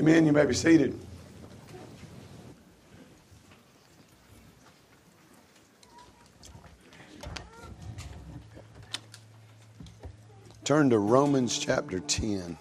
Amen. You may be seated. Turn to Romans chapter 10.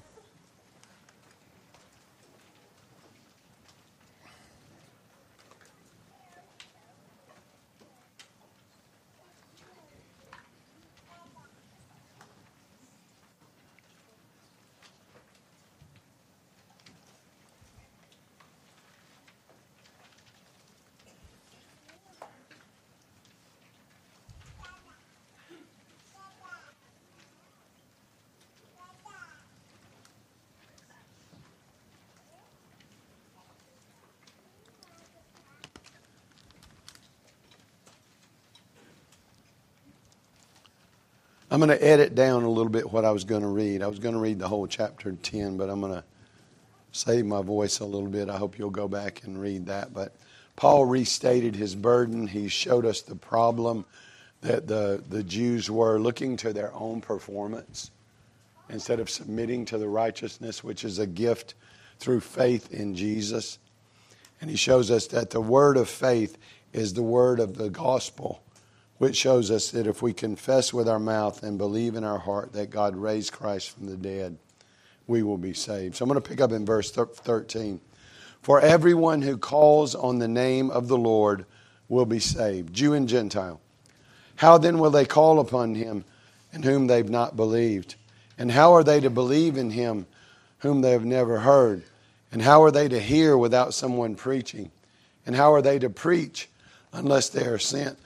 I'm going to edit down a little bit what I was going to read. I was going to read the whole chapter 10, but I'm going to save my voice a little bit. I hope you'll go back and read that. But Paul restated his burden. He showed us the problem that the Jews were looking to their own performance instead of submitting to the righteousness which is a gift through faith in Jesus. And he shows us that the word of faith is the word of the gospel, which shows us that if we confess with our mouth and believe in our heart that God raised Christ from the dead, we will be saved. So I'm going to pick up in verse 13. For everyone who calls on the name of the Lord will be saved, Jew and Gentile. How then will they call upon him in whom they've not believed? And how are they to believe in him whom they have never heard? And how are they to hear without someone preaching? And how are they to preach unless they are sent?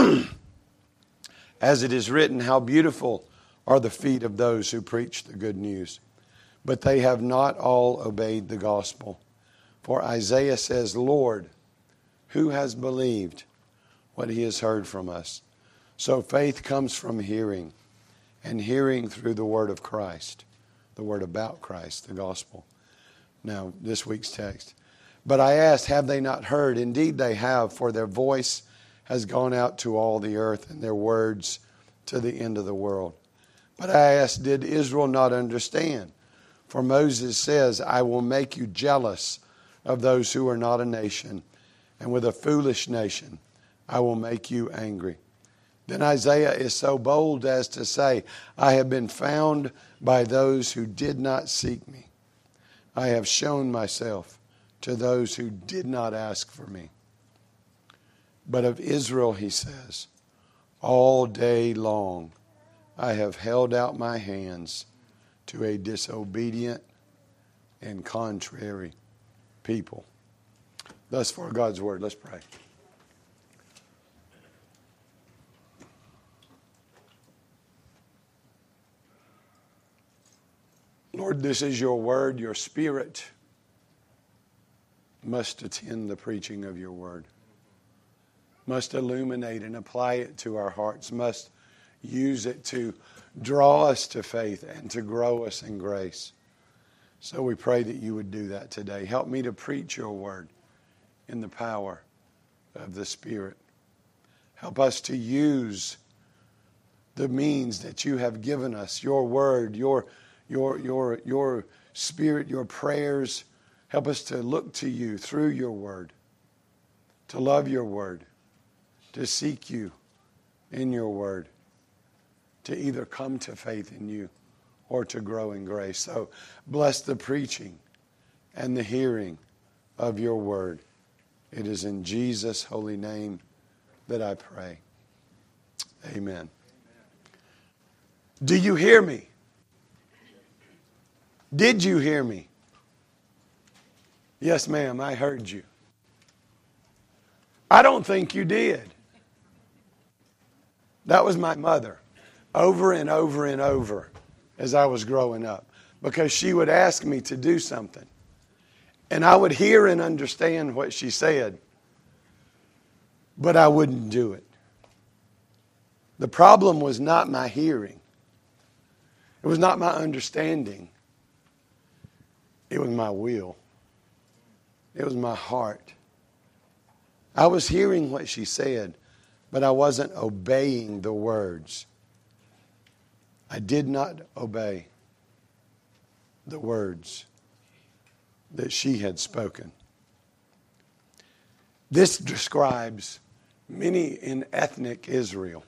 As it is written, how beautiful are the feet of those who preach the good news. But they have not all obeyed the gospel. For Isaiah says, Lord, who has believed what he has heard from us? So faith comes from hearing, and hearing through the word of Christ, the word about Christ, the gospel. Now, this week's text. But I asked, have they not heard? Indeed they have, for their voice has gone out to all the earth, and their words to the end of the world. But I asked, did Israel not understand? For Moses says, I will make you jealous of those who are not a nation, and with a foolish nation I will make you angry. Then Isaiah is so bold as to say, I have been found by those who did not seek me. I have shown myself to those who did not ask for me. But of Israel, he says, all day long I have held out my hands to a disobedient and contrary people. Thus far God's word. Let's pray. Lord, this is your word. Your Spirit must attend the preaching of your word, must illuminate and apply it to our hearts, must use it to draw us to faith and to grow us in grace. So we pray that you would do that today. Help me to preach your word in the power of the Spirit. Help us to use the means that you have given us, your word, your Spirit, your prayers. Help us to look to you through your word, to love your word, to seek you in your word, to either come to faith in you or to grow in grace. So bless the preaching and the hearing of your word. It is in Jesus' holy name that I pray. Amen. Do you hear me? Did you hear me? Yes, ma'am, I heard you. I don't think you did. That was my mother, over and over and over as I was growing up, because she would ask me to do something, and I would hear and understand what she said, but I wouldn't do it. The problem was not my hearing. It was not my understanding. It was my will. It was my heart. I was hearing what she said, but I wasn't obeying the words. I did not obey the words that she had spoken. This describes many in ethnic Israel.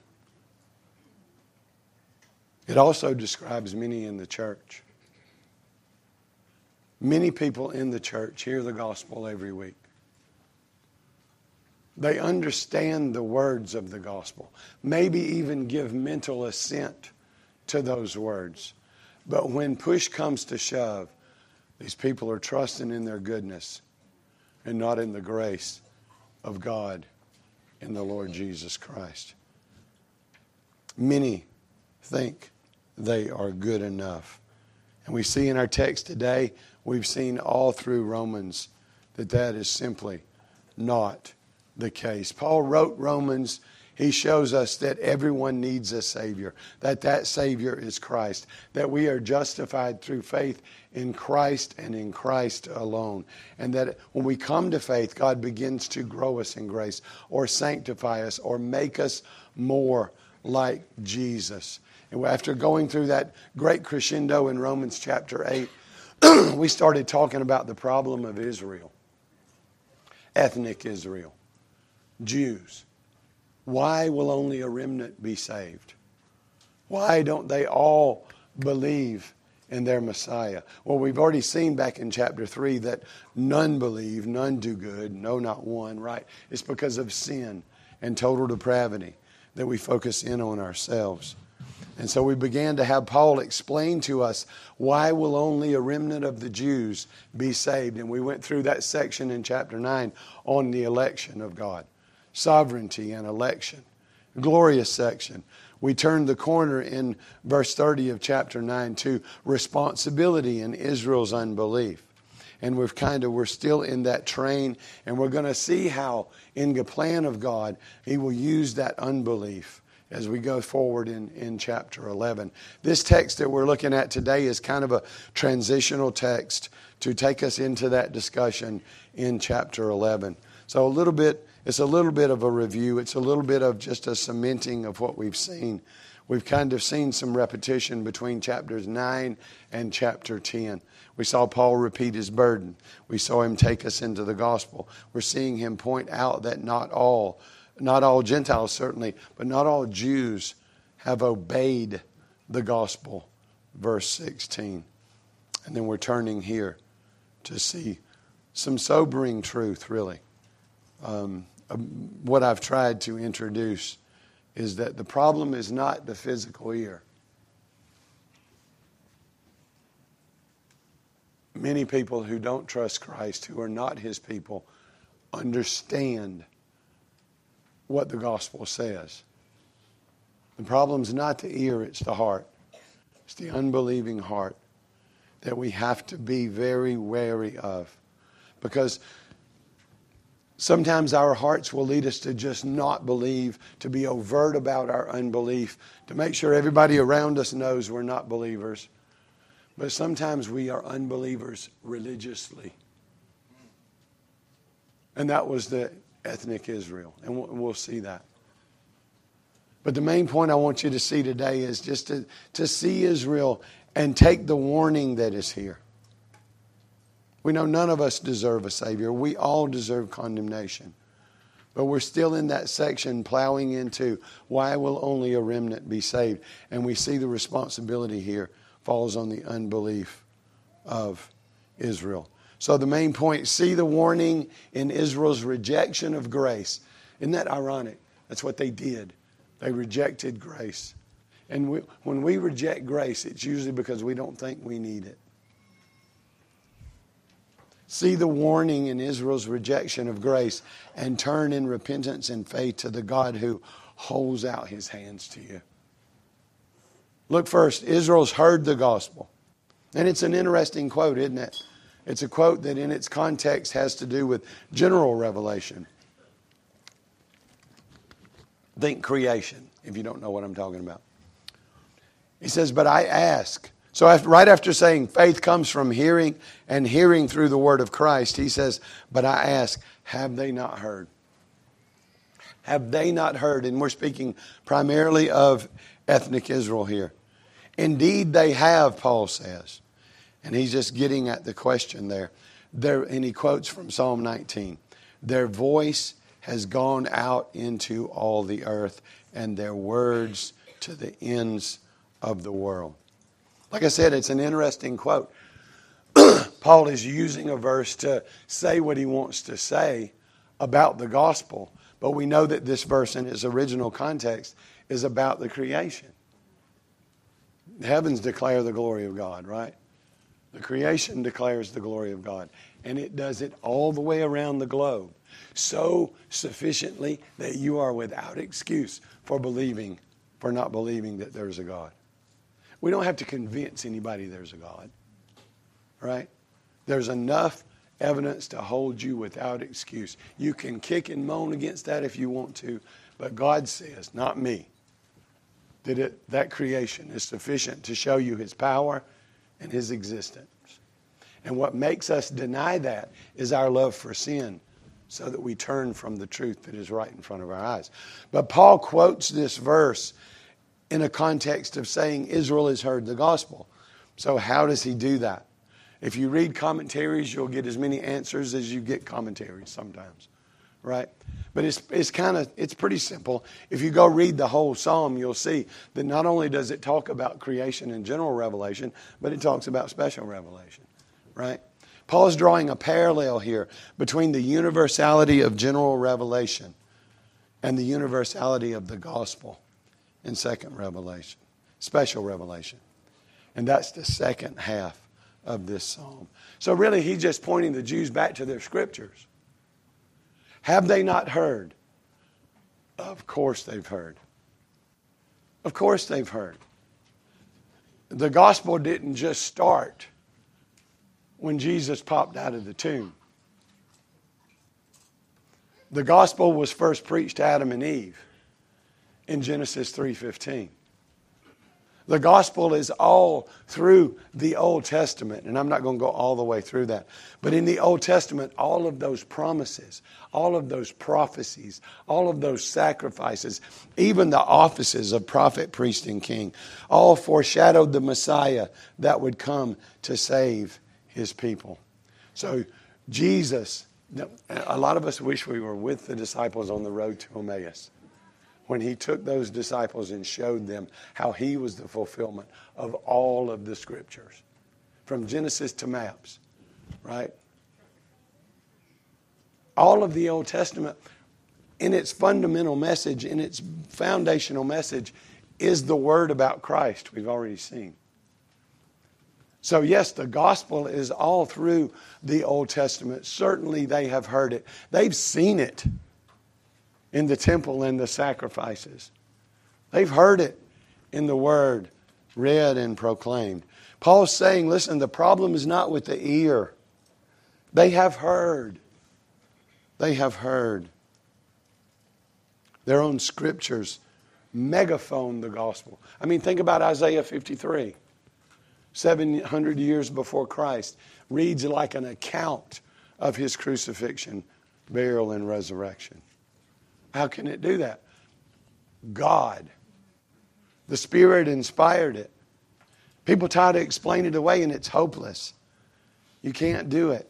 It also describes many in the church. Many people in the church hear the gospel every week. They understand the words of the gospel, maybe even give mental assent to those words. But when push comes to shove, these people are trusting in their goodness and not in the grace of God in the Lord Jesus Christ. Many think they are good enough. And we see in our text today, we've seen all through Romans that is simply not the case. Paul wrote Romans. He shows us that everyone needs a Savior, that Savior is Christ, that we are justified through faith in Christ and in Christ alone, and that when we come to faith, God begins to grow us in grace or sanctify us or make us more like Jesus. And after going through that great crescendo in Romans chapter 8, we started talking about the problem of Israel, ethnic Israel, Jews. Why will only a remnant be saved? Why don't they all believe in their Messiah? Well, we've already seen back in chapter 3 that none believe, none do good, no, not one, right? It's because of sin and total depravity that we focus in on ourselves. And so we began to have Paul explain to us, why will only a remnant of the Jews be saved? And we went through that section in chapter 9 on the election of God. Sovereignty and election. Glorious section. We turned the corner in verse 30 of chapter 9 to responsibility in Israel's unbelief. And we're still in that train, and we're going to see how in the plan of God, He will use that unbelief as we go forward in chapter 11. This text that we're looking at today is kind of a transitional text to take us into that discussion in chapter 11. So it's a little bit of a review. It's a little bit of just a cementing of what we've seen. We've kind of seen some repetition between chapters 9 and chapter 10. We saw Paul repeat his burden. We saw him take us into the gospel. We're seeing him point out that not all Gentiles certainly, but not all Jews have obeyed the gospel. Verse 16. And then we're turning here to see some sobering truth, really. What I've tried to introduce is that the problem is not the physical ear. Many people who don't trust Christ, who are not His people, understand what the gospel says. The problem's not the ear, it's the heart. It's the unbelieving heart that we have to be very wary of. Because sometimes our hearts will lead us to just not believe, to be overt about our unbelief, to make sure everybody around us knows we're not believers. But sometimes we are unbelievers religiously. And that was the ethnic Israel. And we'll see that. But the main point I want you to see today is just to see Israel and take the warning that is here. We know none of us deserve a Savior. We all deserve condemnation. But we're still in that section plowing into why will only a remnant be saved. And we see the responsibility here falls on the unbelief of Israel. So the main point, see the warning in Israel's rejection of grace. Isn't that ironic? That's what they did. They rejected grace. And when we reject grace, it's usually because we don't think we need it. See the warning in Israel's rejection of grace and turn in repentance and faith to the God who holds out His hands to you. Look first, Israel's heard the gospel. And it's an interesting quote, isn't it? It's a quote that in its context has to do with general revelation. Think creation, if you don't know what I'm talking about. He says, but I ask. So right after saying faith comes from hearing and hearing through the word of Christ, he says, but I ask, have they not heard? Have they not heard? And we're speaking primarily of ethnic Israel here. Indeed they have, Paul says. And he's just getting at the question there. And he quotes from Psalm 19. Their voice has gone out into all the earth, and their words to the ends of the world. Like I said, it's an interesting quote. Paul is using a verse to say what he wants to say about the gospel, but we know that this verse in its original context is about the creation. The heavens declare the glory of God, right? The creation declares the glory of God, and it does it all the way around the globe, so sufficiently that you are without excuse for not believing that there's a God. We don't have to convince anybody there's a God, right? There's enough evidence to hold you without excuse. You can kick and moan against that if you want to, but God says, not me, that creation is sufficient to show you His power and His existence. And what makes us deny that is our love for sin, so that we turn from the truth that is right in front of our eyes. But Paul quotes this verse in a context of saying Israel has heard the gospel. So how does he do that? If you read commentaries, you'll get as many answers as you get commentaries sometimes, right? But it's pretty simple. If you go read the whole psalm, you'll see that not only does it talk about creation and general revelation, but it talks about special revelation, right? Paul's drawing a parallel here between the universality of general revelation and the universality of the gospel in second revelation, special revelation. And that's the second half of this psalm. So really, he's just pointing the Jews back to their scriptures. Have they not heard? Of course they've heard. Of course they've heard. The gospel didn't just start when Jesus popped out of the tomb. The gospel was first preached to Adam and Eve in Genesis 3:15. The gospel is all through the Old Testament, and I'm not going to go all the way through that. But in the Old Testament, all of those promises, all of those prophecies, all of those sacrifices, even the offices of prophet, priest, and king, all foreshadowed the Messiah that would come to save His people. So Jesus, a lot of us wish we were with the disciples on the road to Emmaus, when He took those disciples and showed them how He was the fulfillment of all of the scriptures, from Genesis to maps, right? All of the Old Testament, in its fundamental message, in its foundational message, is the word about Christ we've already seen. So yes, the gospel is all through the Old Testament. Certainly they have heard it. They've seen it in the temple and the sacrifices. They've heard it in the word read and proclaimed. Paul's saying, listen, the problem is not with the ear. They have heard. They have heard. Their own scriptures megaphone the gospel. I mean, think about Isaiah 53. 700 years before Christ, reads like an account of His crucifixion, burial, and resurrection. How can it do that? God. The Spirit inspired it. People try to explain it away, and it's hopeless. You can't do it.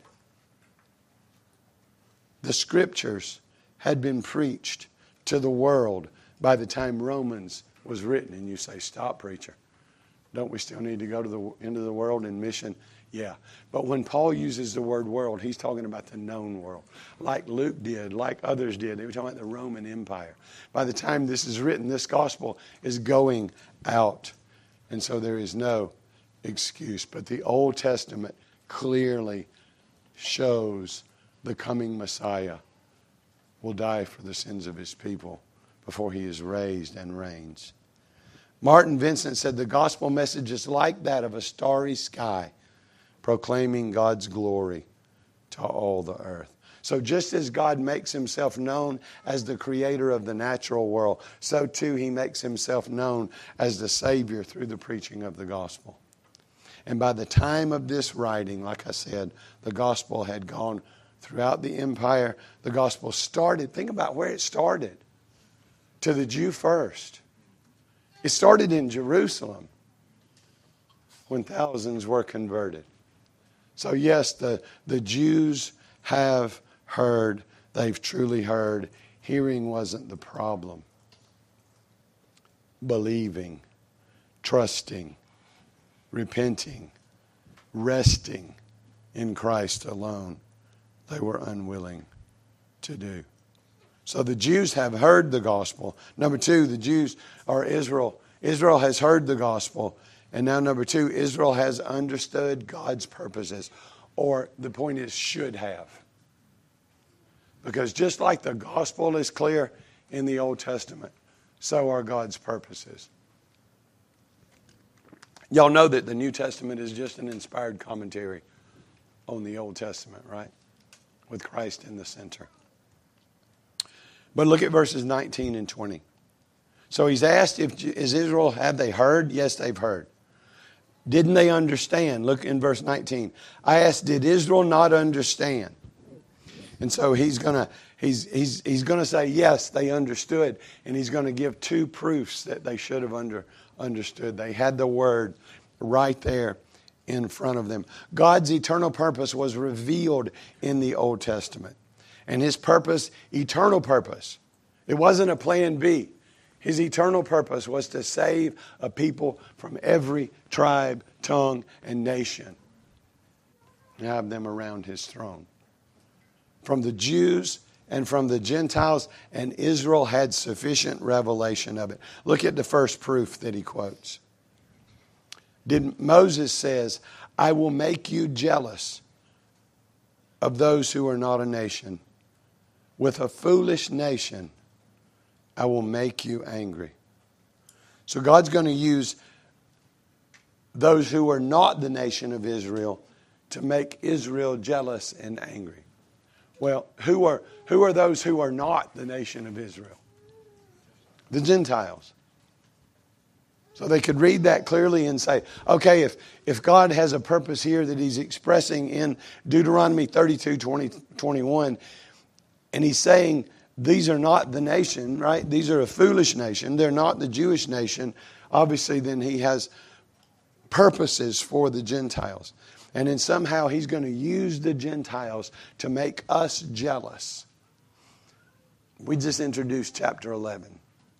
The Scriptures had been preached to the world by the time Romans was written. And you say, stop, preacher. Don't we still need to go to the end of the world in mission? Yeah. But when Paul uses the word world, he's talking about the known world. Like Luke did, like others did. They were talking about the Roman Empire. By the time this is written, this gospel is going out. And so there is no excuse. But the Old Testament clearly shows the coming Messiah will die for the sins of His people before He is raised and reigns. Martin Vincent said the gospel message is like that of a starry sky, proclaiming God's glory to all the earth. So just as God makes Himself known as the creator of the natural world, so too He makes Himself known as the Savior through the preaching of the gospel. And by the time of this writing, like I said, the gospel had gone throughout the empire. The gospel started, think about where it started, to the Jew first. It started in Jerusalem when thousands were converted. So yes, the Jews have heard. They've truly heard. Hearing wasn't the problem. Believing, trusting, repenting, resting in Christ alone, they were unwilling to do. So the Jews have heard the gospel. Number two, the Jews or Israel. Israel has heard the gospel. And now number two, Israel has understood God's purposes. Or the point is, should have. Because just like the gospel is clear in the Old Testament, so are God's purposes. Y'all know that the New Testament is just an inspired commentary on the Old Testament, right? With Christ in the center. But look at verses 19 and 20. So he's asked, is Israel, have they heard? Yes, they've heard. Didn't they understand? Look in verse 19. I asked, did Israel not understand? And so he's gonna say, yes, they understood. And he's going to give two proofs that they should have understood. They had the word right there in front of them. God's eternal purpose was revealed in the Old Testament. And his purpose, eternal purpose, it wasn't a plan B. His eternal purpose was to save a people from every tribe, tongue, and nation and have them around his throne. From the Jews and from the Gentiles, and Israel had sufficient revelation of it. Look at the first proof that he quotes. Moses says, I will make you jealous of those who are not a nation. With a foolish nation, I will make you angry. So God's going to use those who are not the nation of Israel to make Israel jealous and angry. Well, who are those who are not the nation of Israel? The Gentiles. So they could read that clearly and say, okay, if God has a purpose here that he's expressing in Deuteronomy 32, 20, 21, and he's saying these are not the nation, right? These are a foolish nation. They're not the Jewish nation. Obviously, then he has purposes for the Gentiles. And then somehow he's going to use the Gentiles to make us jealous. We just introduced chapter 11.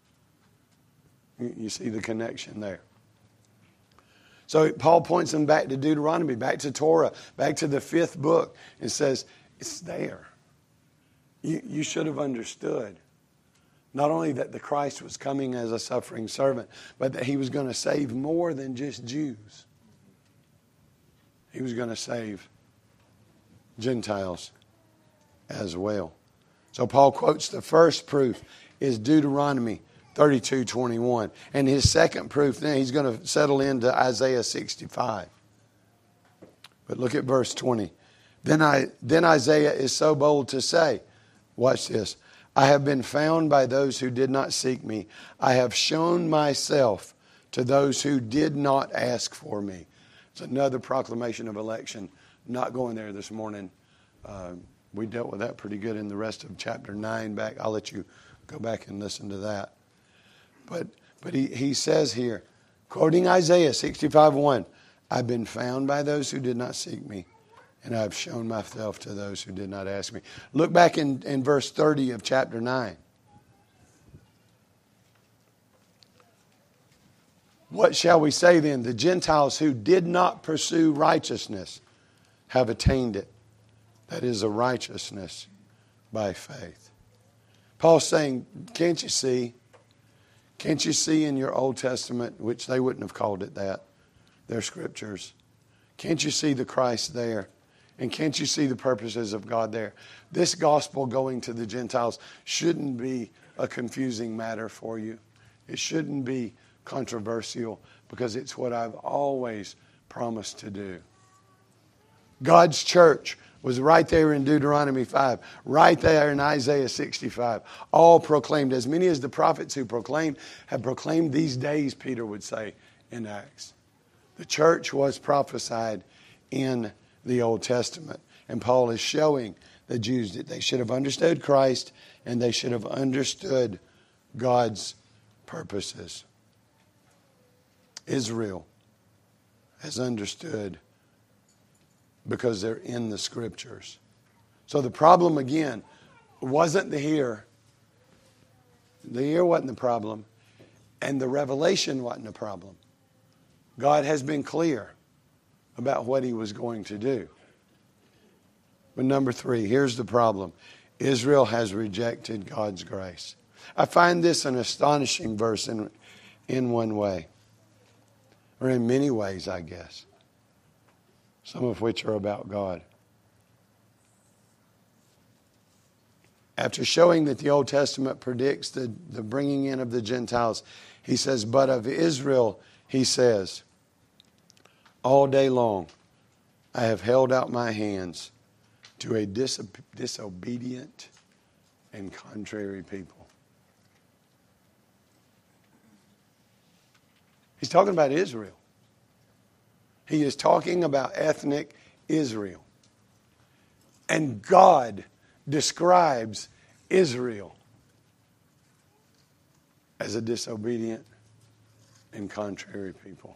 You see the connection there. So Paul points them back to Deuteronomy, back to Torah, back to the 5th book, and says, it's there. You should have understood. Not only that the Christ was coming as a suffering servant, but that he was going to save more than just Jews. He was going to save Gentiles as well. So Paul quotes the first proof is Deuteronomy 32:21. And his second proof, then he's going to settle into Isaiah 65. But look at verse 20. Then Isaiah is so bold to say, watch this, I have been found by those who did not seek me. I have shown myself to those who did not ask for me. It's another proclamation of election. Not going there this morning. We dealt with that pretty good in the rest of chapter 9 back. I'll let you go back and listen to that. But he says here, quoting Isaiah 65:1, I've been found by those who did not seek me, and I've shown myself to those who did not ask me. Look back in verse 30 of chapter 9. What shall we say then? The Gentiles who did not pursue righteousness have attained it. That is a righteousness by faith. Paul's saying, can't you see? Can't you see in your Old Testament, which they wouldn't have called it that, their scriptures? Can't you see the Christ there? And can't you see the purposes of God there? This gospel going to the Gentiles shouldn't be a confusing matter for you. It shouldn't be controversial because it's what I've always promised to do. God's church was right there in Deuteronomy 5, right there in Isaiah 65, all proclaimed. As many as the prophets who proclaimed have proclaimed these days, Peter would say in Acts. The church was prophesied in the Old Testament. And Paul is showing the Jews that they should have understood Christ and they should have understood God's purposes. Israel has understood because they're in the Scriptures. So the problem, again, wasn't the hear. The hear wasn't the problem. And the revelation wasn't the problem. God has been clear about what He was going to do. But number 3, here's the problem. Israel has rejected God's grace. I find this an astonishing verse in one way. Or in many ways, I guess. Some of which are about God. After showing that the Old Testament predicts the bringing in of the Gentiles, He says, but of Israel, He says, all day long I have held out my hands to a disobedient and contrary people. He's talking about Israel. He is talking about ethnic Israel. And God describes Israel as a disobedient and contrary people.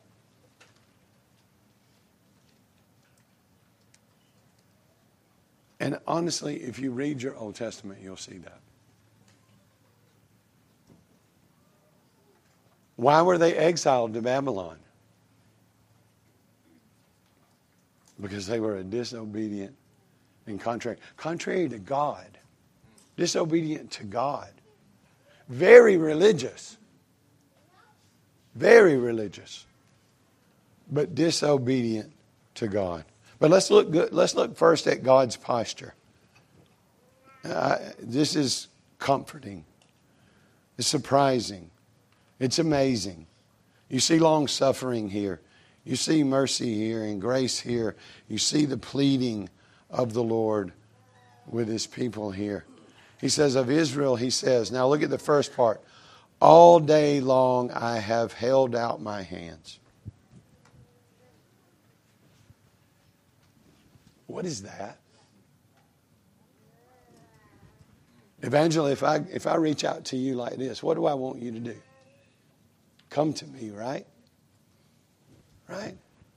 And honestly, if you read your Old Testament, you'll see that. Why were they exiled to Babylon? Because they were a disobedient and contrary to God. Disobedient to God. Very religious. Very religious. But disobedient to God. But let's look first at God's posture. This is comforting. It's surprising. It's amazing. You see long suffering here. You see mercy here and grace here. You see the pleading of the Lord with His people here. He says of Israel, He says, now look at the first part. All day long I have held out my hands. What is that? Evangela, if I reach out to you like this, what do I want you to do? Come to me, right? Right?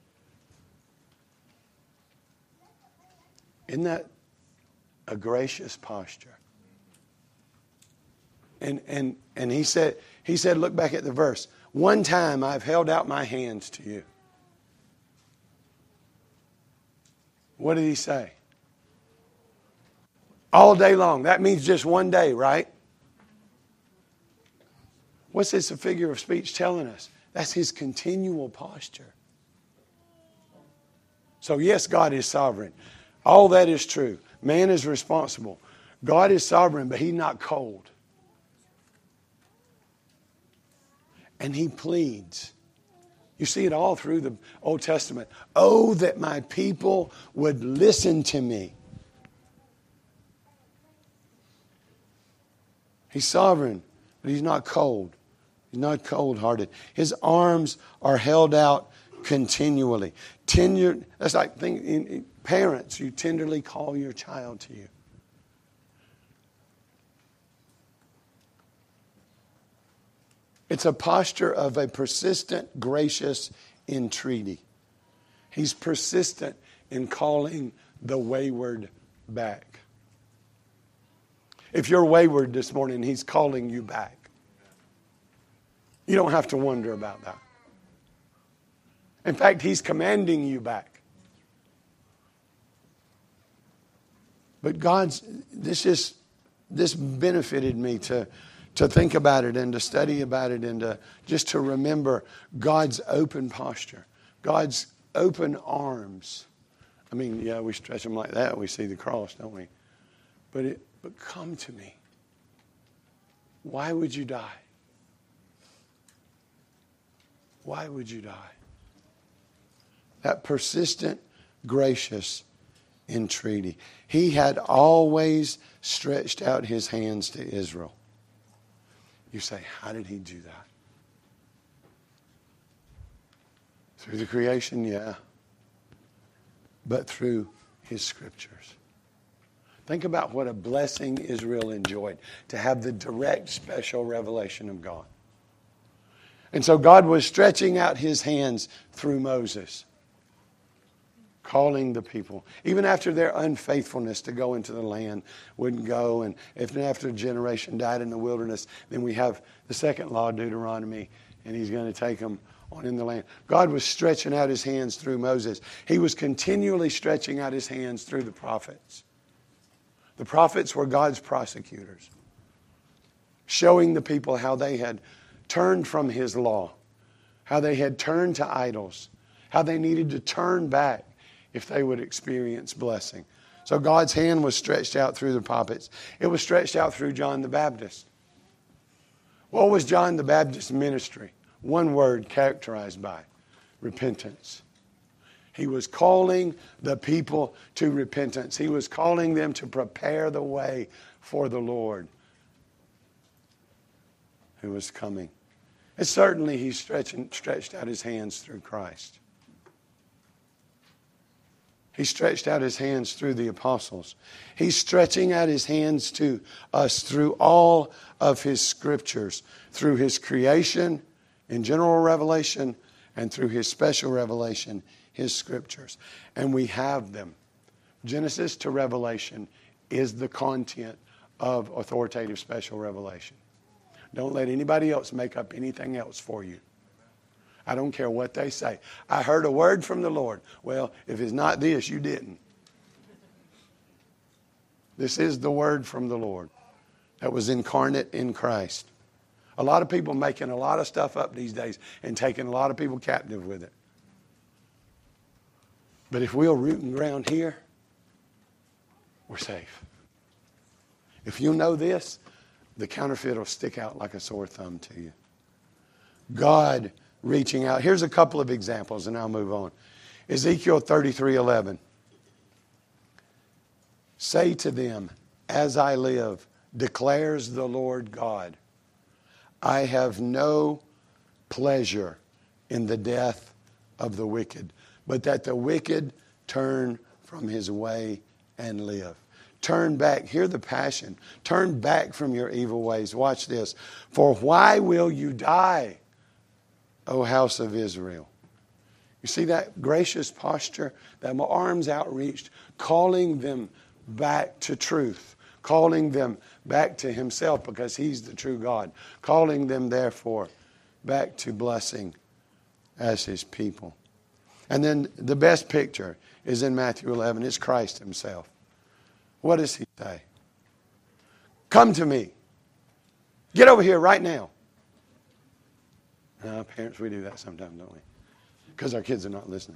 Isn't that a gracious posture? And he said, look back at the verse. One time I've held out my hands to you. What did He say? All day long. That means just one day, right? What's this a figure of speech telling us? That's His continual posture. So yes, God is sovereign. All that is true. Man is responsible. God is sovereign, but He's not cold. And He pleads. You see it all through the Old Testament. Oh, that my people would listen to me. He's sovereign, but He's not cold. He's not cold-hearted. His arms are held out continually. That's like parents, you tenderly call your child to you. It's a posture of a persistent, gracious entreaty. He's persistent in calling the wayward back. If you're wayward this morning, He's calling you back. You don't have to wonder about that. In fact, He's commanding you back. But this benefited me to think about it and to study about it and just to remember God's open posture, God's open arms. I mean, yeah, we stretch them like that. We see the cross, don't we? But come to me. Why would you die? Why would you die? That persistent, gracious entreaty. He had always stretched out His hands to Israel. You say, how did He do that? Through the creation, yeah. But through His Scriptures. Think about what a blessing Israel enjoyed to have the direct, special revelation of God. And so God was stretching out His hands through Moses. calling the people. Even after their unfaithfulness to go into the land, wouldn't go. And if after a generation died in the wilderness, then we have the second law, Deuteronomy, and he's going to take them on in the land. God was stretching out his hands through Moses. He was continually stretching out his hands through the prophets. The prophets were God's prosecutors, showing the people how they had turned from his law, how they had turned to idols, how they needed to turn back if they would experience blessing. So God's hand was stretched out through the prophets. It was stretched out through John the Baptist. What was John the Baptist's ministry? One word characterized by repentance. He was calling the people to repentance. He was calling them to prepare the way for the Lord who was coming. And certainly he stretched out his hands through Christ. He stretched out his hands through the apostles. He's stretching out his hands to us through all of his scriptures, through his creation in general revelation and through his special revelation, his scriptures. And we have them. Genesis to Revelation is the content of authoritative special revelation. Don't let anybody else make up anything else for you. I don't care what they say. I heard a word from the Lord. Well, if it's not this, you didn't. This is the word from the Lord that was incarnate in Christ. A lot of people making a lot of stuff up these days and taking a lot of people captive with it. But if we'll root and ground here, we're safe. If you know this, the counterfeit will stick out like a sore thumb to you. God reaching out. Here's a couple of examples and I'll move on. Ezekiel 33:11. Say to them, as I live, declares the Lord God, I have no pleasure in the death of the wicked, but that the wicked turn from his way and live. Turn back. Hear the passion. Turn back from your evil ways. Watch this. For why will you die, O house of Israel? You see that gracious posture, that arms outreached, calling them back to truth, calling them back to himself because he's the true God, calling them therefore back to blessing as his people. And then the best picture is in Matthew 11. It's Christ himself. What does he say? Come to me. Get over here right now. Parents, we do that sometimes, don't we? Because our kids are not listening.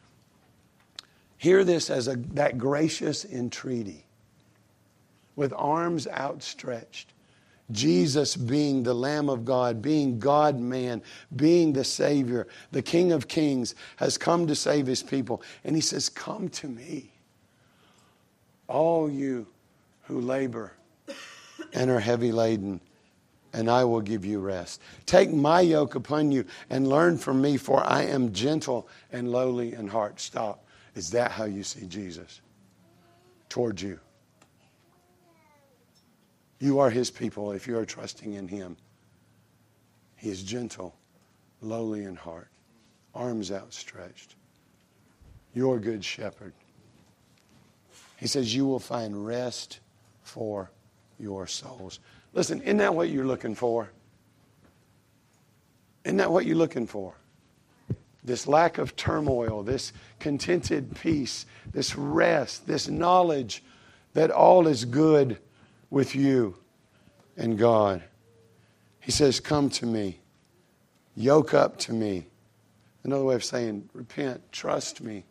Hear this as that gracious entreaty with arms outstretched. Jesus being the Lamb of God, being God-man, being the Savior, the King of Kings, has come to save his people. And he says, come to me, all you who labor and are heavy laden, and I will give you rest. Take my yoke upon you and learn from me, for I am gentle and lowly in heart. Stop. Is that how you see Jesus towards you? You are his people if you are trusting in him. He is gentle, lowly in heart, arms outstretched. Your good shepherd. He says you will find rest for your souls. Listen, isn't that what you're looking for? Isn't that what you're looking for? This lack of turmoil, this contented peace, this rest, this knowledge that all is good with you and God. He says, come to me. Yoke up to me. Another way of saying, repent, trust me.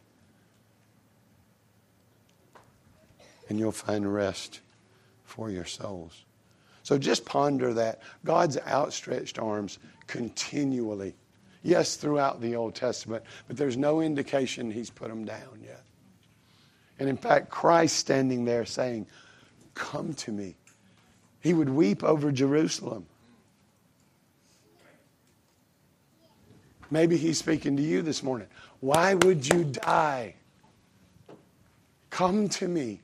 And you'll find rest for your souls. So just ponder that. God's outstretched arms continually. Yes, throughout the Old Testament, but there's no indication he's put them down yet. And in fact, Christ standing there saying, come to me. He would weep over Jerusalem. Maybe he's speaking to you this morning. Why would you die? Come to me.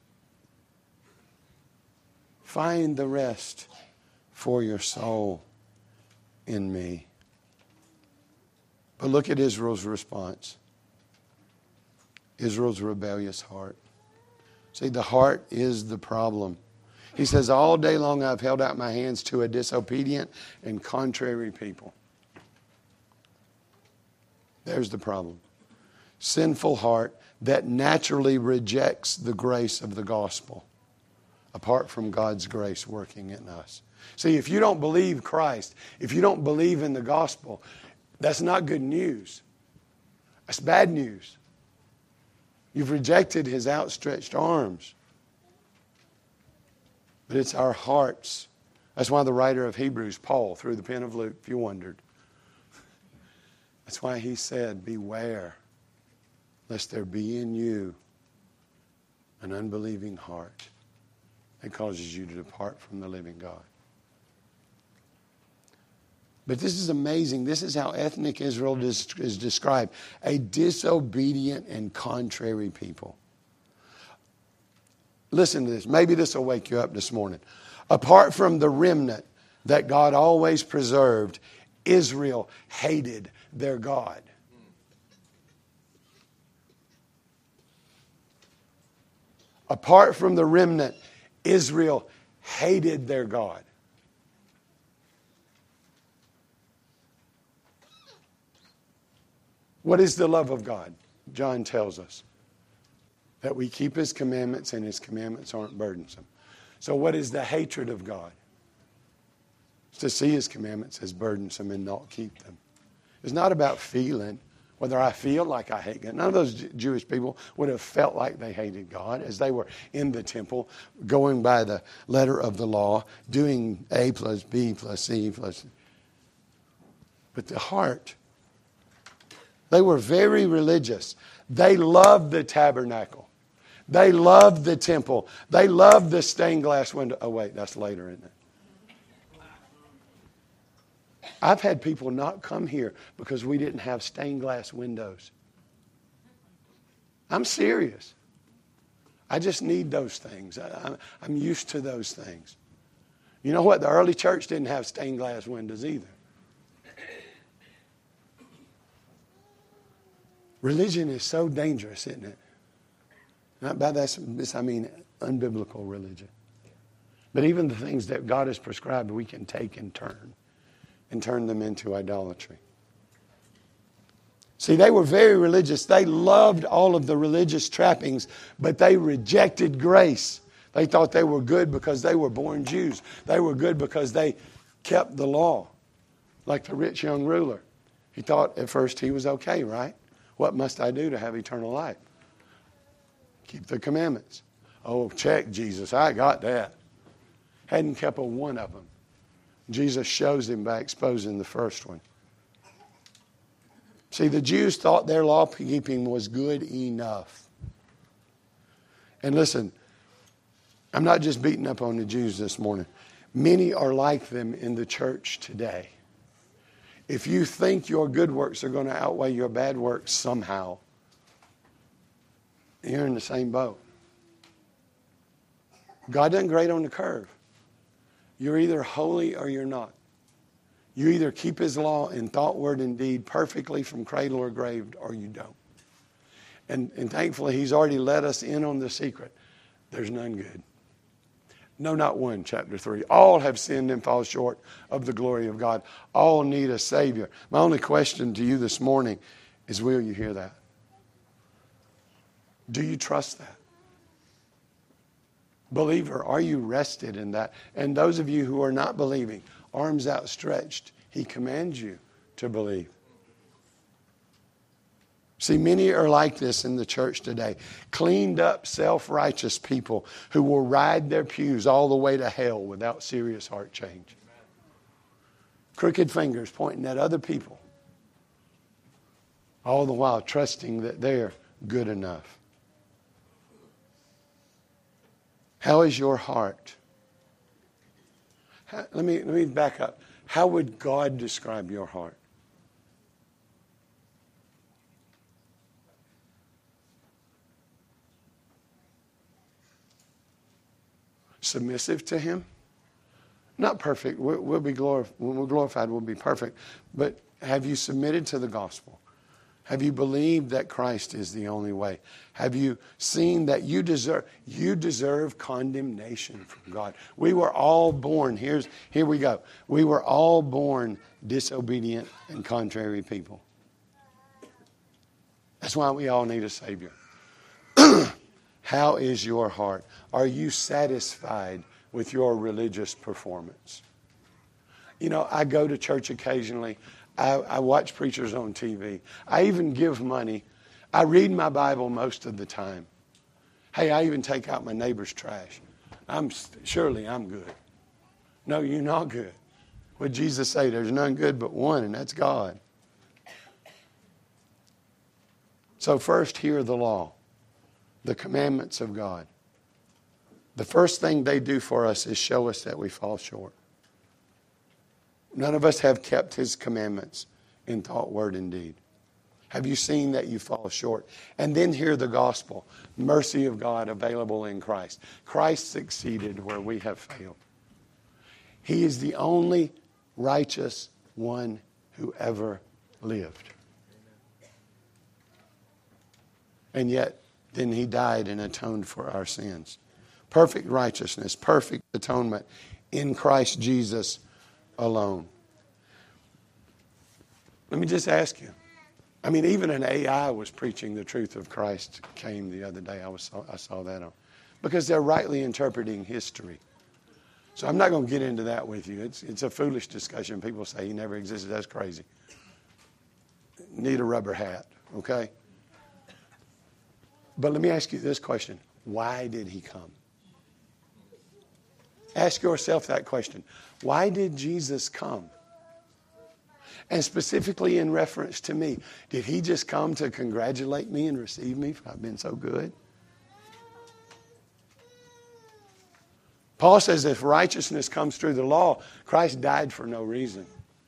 Find the rest for your soul in me. But look at Israel's response. Israel's rebellious heart. See, the heart is the problem. He says, all day long I've held out my hands to a disobedient and contrary people. There's the problem. Sinful heart that naturally rejects the grace of the gospel apart from God's grace working in us. See, if you don't believe Christ, if you don't believe in the gospel, that's not good news. That's bad news. You've rejected his outstretched arms. But it's our hearts. That's why the writer of Hebrews, Paul, through the pen of Luke, if you wondered, that's why he said, beware, lest there be in you an unbelieving heart that causes you to depart from the living God. But this is amazing. This is how ethnic Israel is described. A disobedient and contrary people. Listen to this. Maybe this will wake you up this morning. Apart from the remnant that God always preserved, Israel hated their God. Apart from the remnant, Israel hated their God. What is the love of God? John tells us that we keep his commandments and his commandments aren't burdensome. So what is the hatred of God? It's to see his commandments as burdensome and not keep them. It's not about feeling, whether I feel like I hate God. None of those Jewish people would have felt like they hated God as they were in the temple, going by the letter of the law, doing A plus B plus C plus... But the heart, they were very religious. They loved the tabernacle. They loved the temple. They loved the stained glass window. Oh, wait, that's later, isn't it? I've had people not come here because we didn't have stained glass windows. I'm serious. I just need those things. I'm used to those things. You know what? The early church didn't have stained glass windows either. Religion is so dangerous, isn't it? Not by this, I mean unbiblical religion. But even the things that God has prescribed, we can take and turn them into idolatry. See, they were very religious. They loved all of the religious trappings, but they rejected grace. They thought they were good because they were born Jews. They were good because they kept the law, like the rich young ruler. He thought at first he was okay, right? What must I do to have eternal life? Keep the commandments. Oh, check, Jesus. I got that. Hadn't kept a one of them. Jesus shows him by exposing the first one. See, the Jews thought their law keeping was good enough. And listen, I'm not just beating up on the Jews this morning. Many are like them in the church today. If you think your good works are going to outweigh your bad works somehow, you're in the same boat. God doesn't grade on the curve. You're either holy or you're not. You either keep his law in thought, word, and deed perfectly from cradle or grave, or you don't. And thankfully, he's already let us in on the secret. There's none good. No, not one, chapter 3. All have sinned and fall short of the glory of God. All need a Savior. My only question to you this morning is, will you hear that? Do you trust that? Believer, are you rested in that? And those of you who are not believing, arms outstretched, he commands you to believe. See, many are like this in the church today. Cleaned up, self-righteous people who will ride their pews all the way to hell without serious heart change. Crooked fingers pointing at other people. All the while trusting that they're good enough. How is your heart? Let me back up. How would God describe your heart? Submissive to him? Not perfect. We'll be glorified. When we're glorified, we'll be perfect. But have you submitted to the gospel? Have you believed that Christ is the only way? Have you seen that you deserve condemnation from God? We were all born, here we go. We were all born disobedient and contrary people. That's why we all need a Savior. How is your heart? Are you satisfied with your religious performance? You know, I go to church occasionally. I watch preachers on TV. I even give money. I read my Bible most of the time. Hey, I even take out my neighbor's trash. Surely I'm good. No, you're not good. What did Jesus say? There's none good but one, and that's God. So first, hear the law, the commandments of God. The first thing they do for us is show us that we fall short. None of us have kept His commandments in thought, word, and deed. Have you seen that you fall short? And then hear the gospel, mercy of God available in Christ. Christ succeeded where we have failed. He is the only righteous one who ever lived. And yet, then He died and atoned for our sins. Perfect righteousness, perfect atonement in Christ Jesus alone. Let me just ask you. I mean, even an AI was preaching the truth of Christ came the other day. I saw that on. Because they're rightly interpreting history. So I'm not going to get into that with you. It's a foolish discussion. People say He never existed. That's crazy. Need a rubber hat, okay? But let me ask you this question. Why did He come? Ask yourself that question. Why did Jesus come? And specifically in reference to me, did He just come to congratulate me and receive me for I've been so good? Paul says if righteousness comes through the law, Christ died for no reason.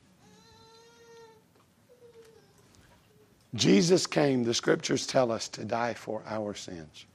Jesus came, the scriptures tell us, to die for our sins,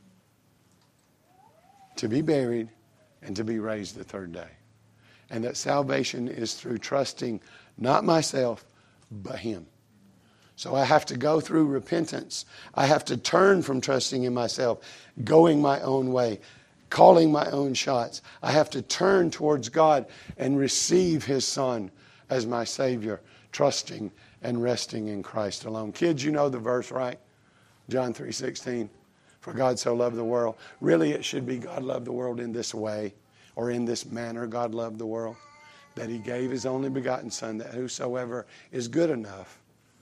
to be buried, and to be raised the third day. And that salvation is through trusting not myself, but Him. So I have to go through repentance. I have to turn from trusting in myself, going my own way, calling my own shots. I have to turn towards God and receive His Son as my Savior, trusting and resting in Christ alone. Kids, you know the verse, right? John 3:16. For God so loved the world. Really, it should be God loved the world in this way, or in this manner God loved the world, that He gave His only begotten Son, that whosoever is good enough.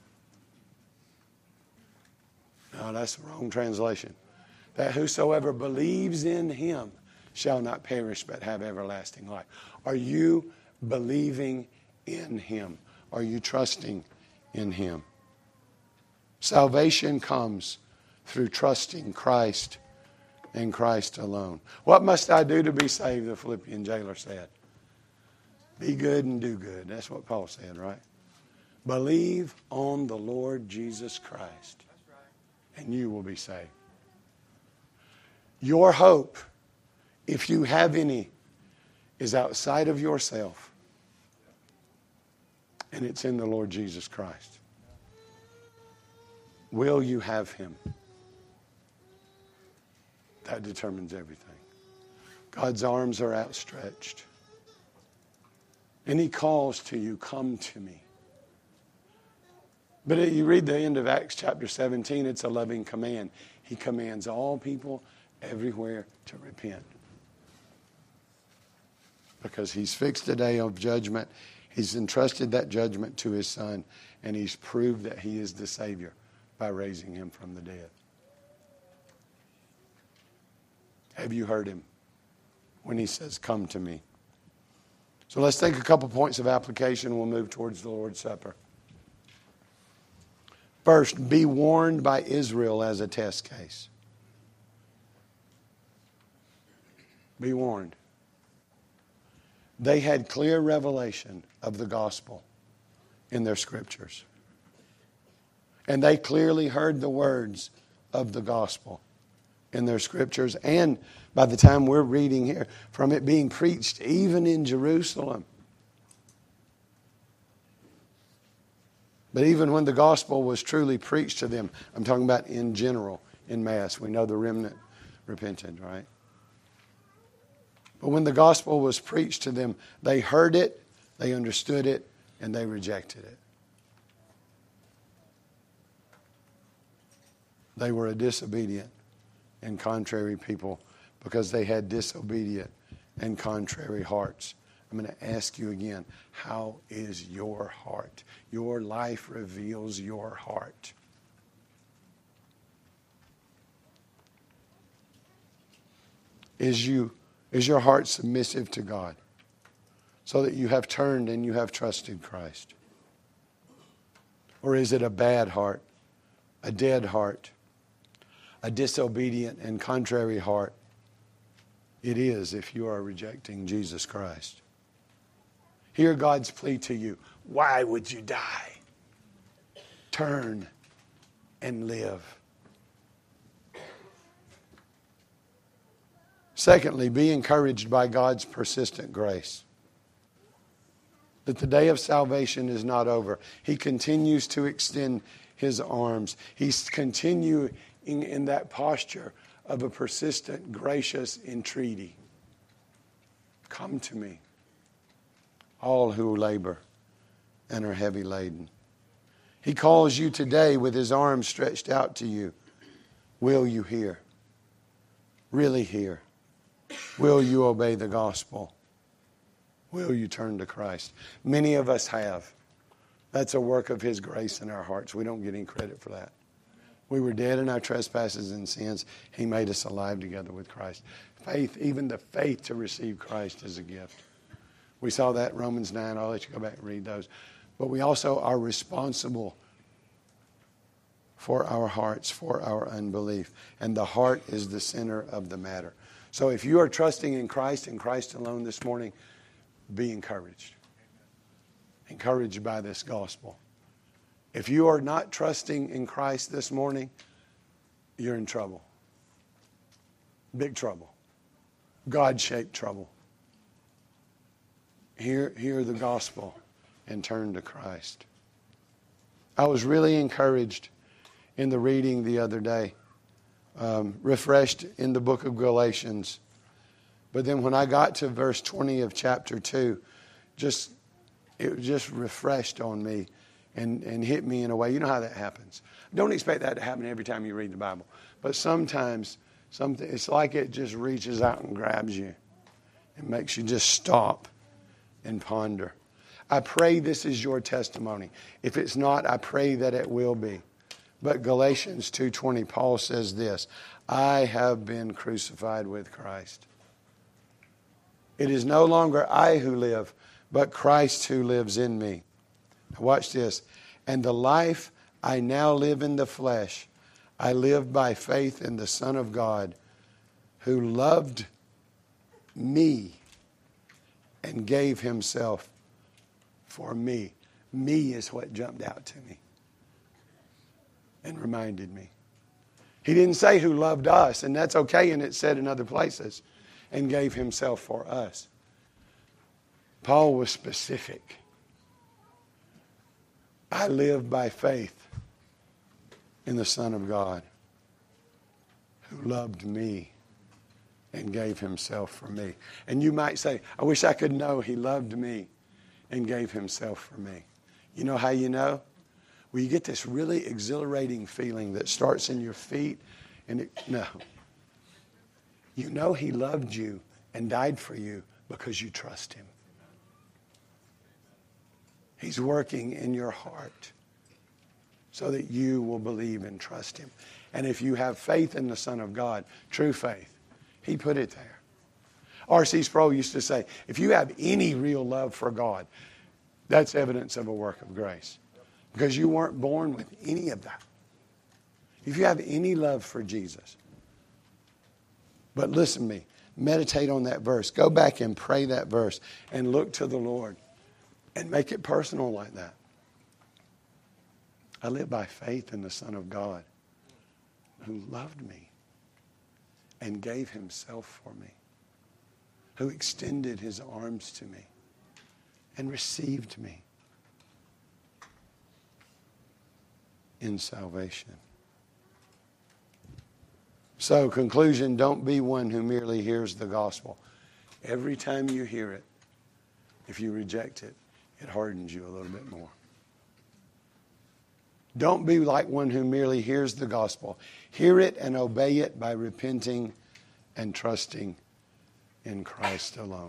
No, that's the wrong translation. That whosoever believes in Him shall not perish but have everlasting life. Are you believing in Him? Are you trusting in Him? Salvation comes through trusting Christ and Christ alone. What must I do to be saved, the Philippian jailer said. Be good and do good. That's what Paul said, right? Believe on the Lord Jesus Christ, and you will be saved. Your hope, if you have any, is outside of yourself, and it's in the Lord Jesus Christ. Will you have Him? That determines everything. God's arms are outstretched. And He calls to you, come to me. But you read the end of Acts chapter 17, it's a loving command. He commands all people everywhere to repent. Because He's fixed a day of judgment. He's entrusted that judgment to His Son. And He's proved that He is the Savior by raising Him from the dead. Have you heard Him when He says, come to me? So let's take a couple points of application and we'll move towards the Lord's Supper. First, be warned by Israel as a test case. Be warned. They had clear revelation of the gospel in their scriptures. And they clearly heard the words of the gospel in their scriptures. And by the time we're reading here, from it being preached even in Jerusalem. But even when the gospel was truly preached to them, I'm talking about in general, in mass. We know the remnant repented, right? But when the gospel was preached to them, they heard it, they understood it, and they rejected it. They were a disobedient and contrary people because they had disobedient and contrary hearts. I'm going to ask you again, how is your heart? Your life reveals your heart. Is your heart submissive to God so that you have turned and you have trusted Christ? Or is it a bad heart, a dead heart, a disobedient and contrary heart? It is if you are rejecting Jesus Christ. Hear God's plea to you. Why would you die? Turn and live. Secondly, be encouraged by God's persistent grace. That the day of salvation is not over. He continues to extend His arms. He's continuing in that posture of a persistent, gracious entreaty. Come to me, all who labor and are heavy laden. He calls you today with His arms stretched out to you. Will you hear? Really hear? Will you obey the gospel? Will you turn to Christ? Many of us have. That's a work of His grace in our hearts. We don't get any credit for that. We were dead in our trespasses and sins. He made us alive together with Christ. Faith, even the faith to receive Christ, is a gift. We saw that in Romans 9. I'll let you go back and read those. But we also are responsible for our hearts, for our unbelief. And the heart is the center of the matter. So if you are trusting in Christ and Christ alone this morning, be encouraged. Encouraged by this gospel. If you are not trusting in Christ this morning, you're in trouble. Big trouble. God-shaped trouble. Hear the gospel and turn to Christ. I was really encouraged in the reading the other day, refreshed in the book of Galatians. But then when I got to verse 20 of chapter 2, it just refreshed on me and hit me in a way. You know how that happens. Don't expect that to happen every time you read the Bible. But sometimes it's like it just reaches out and grabs you. It makes you just stop and ponder. I pray this is your testimony. If it's not, I pray that it will be. But Galatians 2:20, Paul says this, I have been crucified with Christ. It is no longer I who live, but Christ who lives in me. Now watch this. And the life I now live in the flesh, I live by faith in the Son of God, who loved me and gave Himself for me. Me is what jumped out to me and reminded me. He didn't say who loved us, and that's okay, and it's said in other places, and gave Himself for us. Paul was specific. I live by faith in the Son of God who loved me and gave Himself for me. And you might say, I wish I could know He loved me and gave Himself for me. You know how you know? Well, you get this really exhilarating feeling that starts in your feet. No. You know He loved you and died for you because you trust Him. He's working in your heart so that you will believe and trust Him. And if you have faith in the Son of God, true faith, He put it there. R.C. Sproul used to say, if you have any real love for God, that's evidence of a work of grace. Because you weren't born with any of that. If you have any love for Jesus. But listen to me. Meditate on that verse. Go back and pray that verse. And look to the Lord. And make it personal like that. I live by faith in the Son of God who loved me and gave Himself for me. Who extended His arms to me and received me. in salvation. So, conclusion, don't be one who merely hears the gospel. Every time you hear it, if you reject it, it hardens you a little bit more. Don't be like one who merely hears the gospel. Hear it and obey it by repenting and trusting in Christ alone.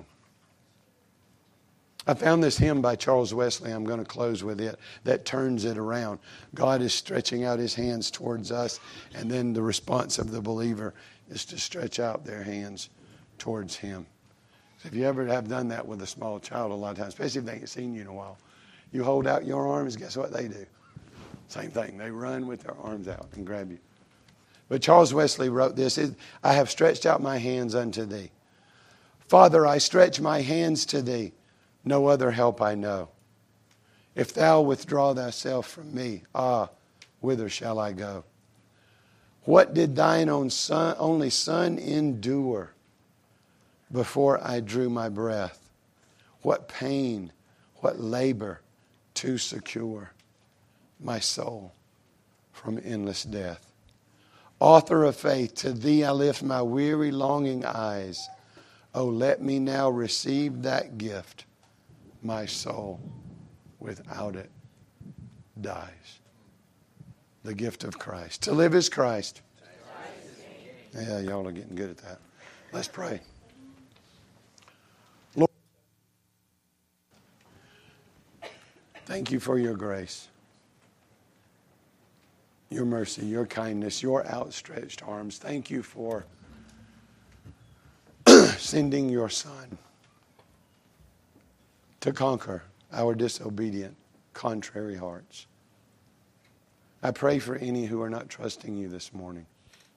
I found this hymn by Charles Wesley, I'm going to close with it, that turns it around. God is stretching out his hands towards us, and then the response of the believer is to stretch out their hands towards him. If you ever have done that with a small child a lot of times, especially if they haven't seen you in a while, you hold out your arms, guess what they do? Same thing. They run with their arms out and grab you. But Charles Wesley wrote this, I have stretched out my hands unto thee. Father, I stretch my hands to thee. No other help I know. If thou withdraw thyself from me, whither shall I go? What did thine only Son endure before I drew my breath? What pain, what labor to secure my soul from endless death. Author of faith, to thee I lift my weary, longing eyes. Oh, let me now receive that gift. My soul, without it, dies. The gift of Christ. To live is Christ. Yeah, y'all are getting good at that. Let's pray. Lord, thank you for your grace, your mercy, your kindness, your outstretched arms. Thank you for sending your Son to conquer our disobedient, contrary hearts. I pray for any who are not trusting you this morning,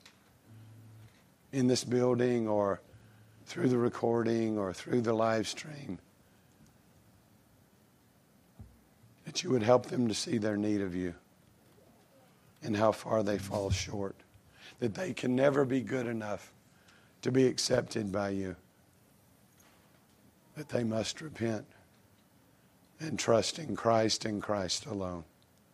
in this building or through the recording or through the live stream, that you would help them to see their need of you and how far they fall short, that they can never be good enough to be accepted by you, that they must repent and trust in Christ and Christ alone.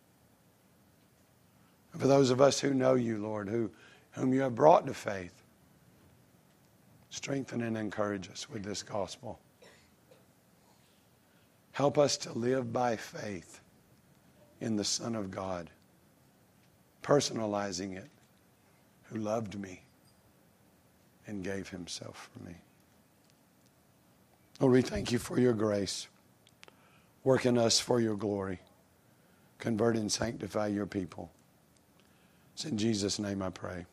And for those of us who know you, Lord, whom you have brought to faith, strengthen and encourage us with this gospel. Help us to live by faith in the Son of God, personalizing it, who loved me and gave himself for me. Lord, we thank you for your grace. Work in us for your glory. Convert and sanctify your people. It's in Jesus' name I pray.